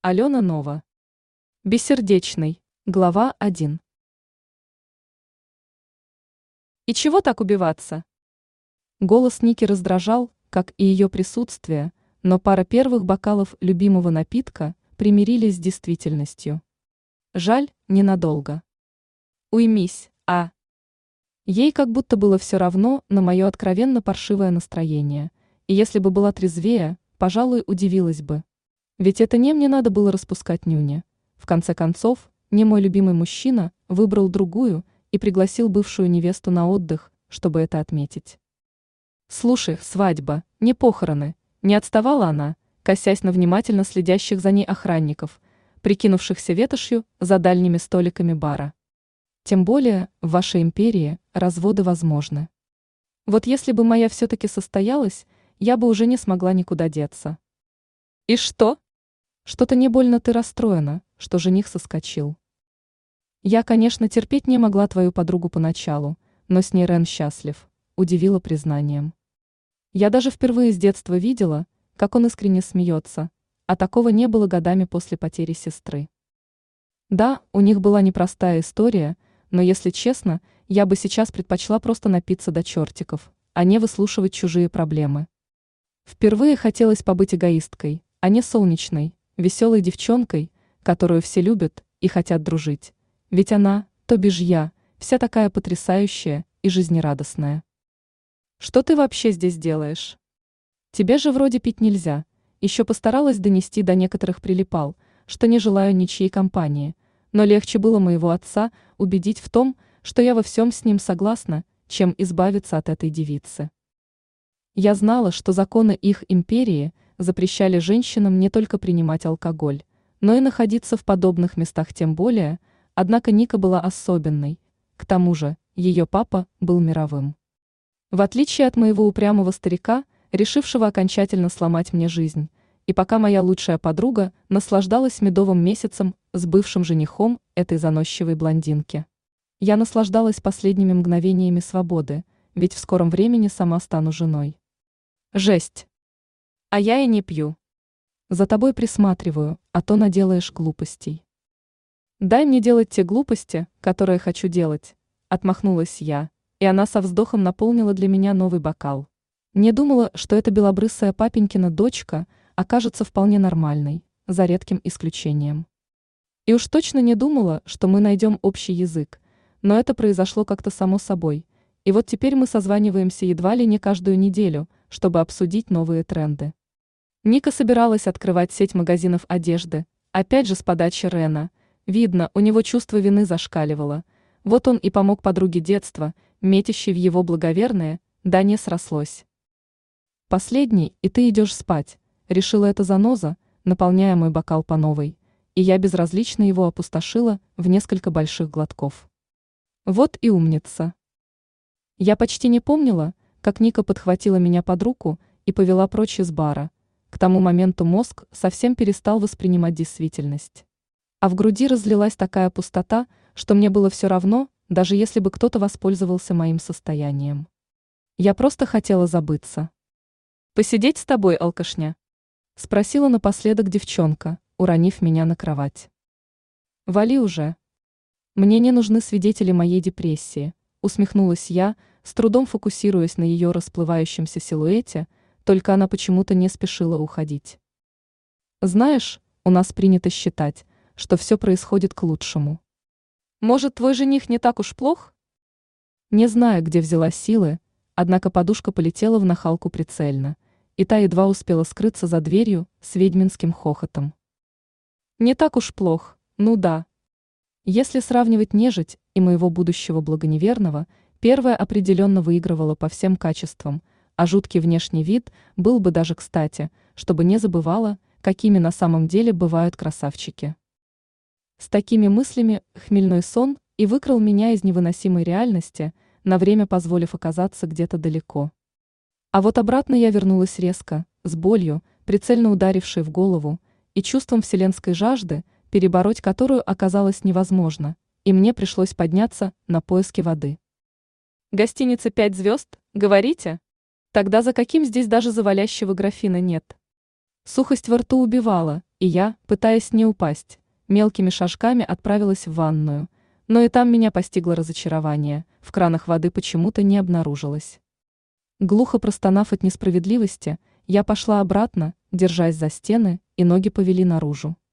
Алена Нова. Бессердечный. Глава 1. И чего так убиваться? Голос Ники раздражал, как и ее присутствие, но пара первых бокалов любимого напитка примирились с действительностью. Жаль, ненадолго. Уймись, а? Ей как будто было все равно на мое откровенно паршивое настроение, и если бы была трезвее, пожалуй, удивилась бы. Ведь это не мне надо было распускать нюни. В конце концов, не мой любимый мужчина выбрал другую и пригласил бывшую невесту на отдых, чтобы это отметить. Слушай, свадьба, не похороны, не отставала она, косясь на внимательно следящих за ней охранников, прикинувшихся ветошью за дальними столиками бара. Тем более, в вашей империи разводы возможны. Вот если бы моя все-таки состоялась, я бы уже не смогла никуда деться. И что? Что-то не больно ты расстроена, что жених соскочил. Я, конечно, терпеть не могла твою подругу поначалу, но с ней Рен счастлив, удивила признанием. Я даже впервые с детства видела, как он искренне смеется, а такого не было годами после потери сестры. Да, у них была непростая история, но, если честно, я бы сейчас предпочла просто напиться до чертиков, а не выслушивать чужие проблемы. Впервые хотелось побыть эгоисткой, а не солнечной, веселой девчонкой, которую все любят и хотят дружить. Ведь она, то бишь я, вся такая потрясающая и жизнерадостная. Что ты вообще здесь делаешь? Тебе же вроде пить нельзя. Еще постаралась донести до некоторых прилипал, что не желаю ничьей компании, но легче было моего отца убедить в том, что я во всем с ним согласна, чем избавиться от этой девицы. Я знала, что законы их империи запрещали женщинам не только принимать алкоголь, но и находиться в подобных местах тем более, однако Ника была особенной, к тому же ее папа был мировым. В отличие от моего упрямого старика, решившего окончательно сломать мне жизнь, и пока моя лучшая подруга наслаждалась медовым месяцем с бывшим женихом этой заносчивой блондинки. Я наслаждалась последними мгновениями свободы, ведь в скором времени сама стану женой. Жесть! А я и не пью. За тобой присматриваю, а то наделаешь глупостей. Дай мне делать те глупости, которые хочу делать, отмахнулась я, и она со вздохом наполнила для меня новый бокал. Не думала, что эта белобрысая папенькина дочка окажется вполне нормальной, за редким исключением. И уж точно не думала, что мы найдем общий язык, но это произошло как-то само собой, и вот теперь мы созваниваемся едва ли не каждую неделю, чтобы обсудить новые тренды. Ника собиралась открывать сеть магазинов одежды, опять же с подачи Рена. Видно, у него чувство вины зашкаливало. Вот он и помог подруге детства, метящей в его благоверное, да не срослось. Последний, и ты идешь спать, решила эта заноза, наполняя мой бокал по новой, и я безразлично его опустошила в несколько больших глотков. Вот и умница. Я почти не помнила, как Ника подхватила меня под руку и повела прочь из бара. К тому моменту мозг совсем перестал воспринимать действительность. А в груди разлилась такая пустота, что мне было все равно, даже если бы кто-то воспользовался моим состоянием. Я просто хотела забыться. «Посидеть с тобой, алкашня?» — спросила напоследок девчонка, уронив меня на кровать. «Вали уже. Мне не нужны свидетели моей депрессии», — усмехнулась я, с трудом фокусируясь на ее расплывающемся силуэте, только она почему-то не спешила уходить. «Знаешь, у нас принято считать, что все происходит к лучшему. Может, твой жених не так уж плох?» Не знаю, где взяла силы, однако подушка полетела в нахалку прицельно, и та едва успела скрыться за дверью с ведьминским хохотом. «Не так уж плох, ну да. Если сравнивать нежить и моего будущего благоневерного, первая определенно выигрывала по всем качествам, а жуткий внешний вид был бы даже кстати, чтобы не забывала, какими на самом деле бывают красавчики». С такими мыслями хмельной сон и выкрал меня из невыносимой реальности, на время позволив оказаться где-то далеко. А вот обратно я вернулась резко, с болью, прицельно ударившей в голову, и чувством вселенской жажды, перебороть которую оказалось невозможно, и мне пришлось подняться на поиски воды. «Гостиница 5 звезд, говорите? Тогда за каким здесь даже завалящего графина нет?» Сухость во рту убивала, и я, пытаясь не упасть, мелкими шажками отправилась в ванную, но и там меня постигло разочарование, в кранах воды почему-то не обнаружилось. Глухо простонав от несправедливости, я пошла обратно, держась за стены, и ноги повели наружу.